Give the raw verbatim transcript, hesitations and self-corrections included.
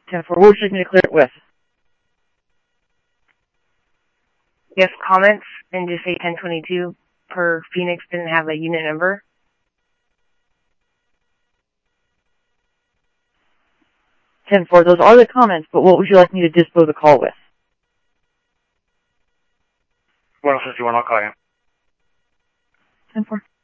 ten four, what would you like me to clear it with? Yes, comments, and just say ten twenty-two per Phoenix didn't have a unit number. ten four, those are the comments, but what would you like me to dispo the call with? one oh six one, I'll call you. ten four.